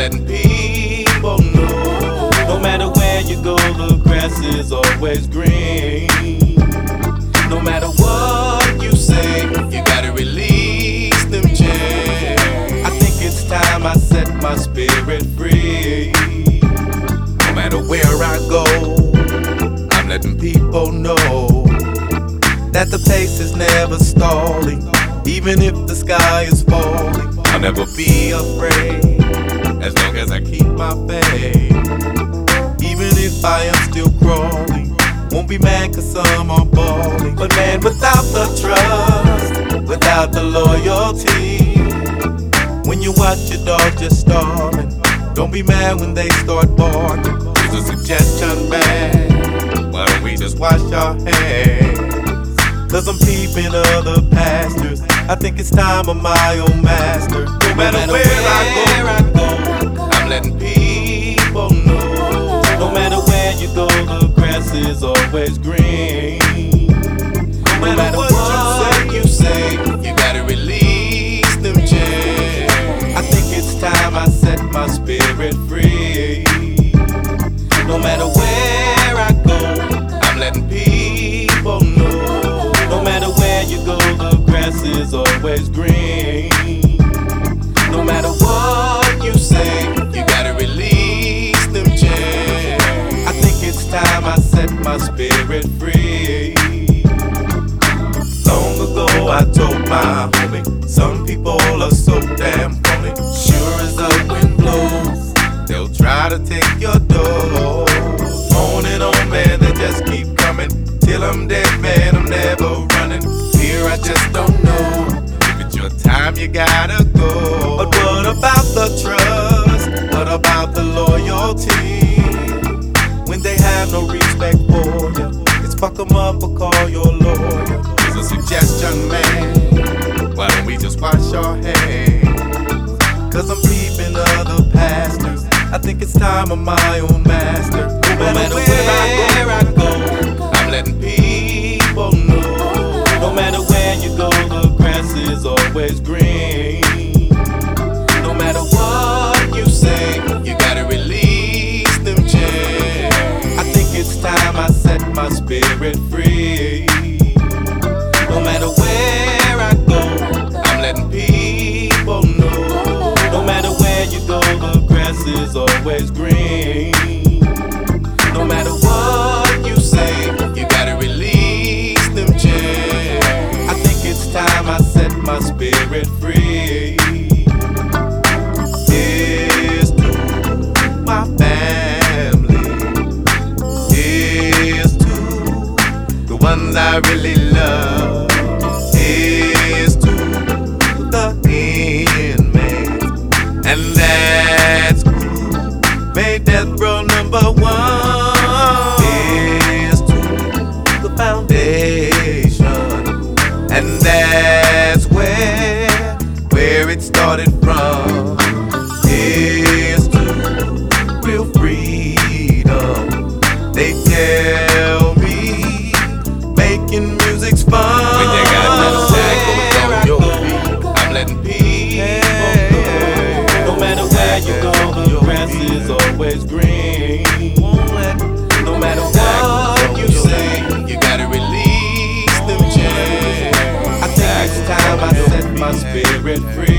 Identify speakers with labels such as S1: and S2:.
S1: letting people know. No matter where you go, the grass is always green. No matter what you say, you gotta release them chains. I think it's time I set my spirit free. No matter where I go, I'm letting people know that the pace is never stalling. Even if the sky is falling, I'll never be afraid, as long as I keep my faith. Even if I am still crawling, won't be mad cause some are balling. But man, without the trust, without the loyalty, when you watch your dog just starving, don't be mad when they start barking. Here's a suggestion, man, why don't we just wash our hands? Cause I'm peeping other pastures. I think it's time I'm my own master. No matter where I go, I'm letting people know. No matter where you go, the grass is always green. No matter what you say, you gotta release them chains. I think it's time I set my spirit free. No matter where I go, I'm letting people know. No matter where you go, the grass is always green. No matter what you say, you gotta release them chains. I think it's time I set my spirit free. Long ago I told my homie, some people are so damn phony. Sure as the wind blows, they'll try to take your dough. On and on, man, they just keep coming. Till I'm dead, man, I'm never running. Fear, I just don't know. If it's your time, you gotta go. But what about the trust? What about the loyalty? When they have no respect for you, it's fuck 'em up or call your lawyer. Here's a suggestion, man, why don't we just wash our hands? Cause I'm peeping other pastors. I think it's time I'm my own master. No matter where I go, I'm letting people know. No matter where you go, the grass is always green. No matter what you say, you gotta release them chains. I think it's time I set my spirit free. No matter where I go, I'm letting people know. No matter where you go, the grass is always green. No matter what you say, you gotta release them chains. I think it's time I set my spirit free. Here's to my family. Here's to the ones I really love. Here's to the inmates, and that's who made death row #1. Foundation, and that's where it started from. Here's to real freedom. They tell me making music's fun. When you got no tag on your feet, I'm letting people know. No matter where you go, the grass is always green. No matter what you say, you gotta release them chains. I think it's time I set my spirit free.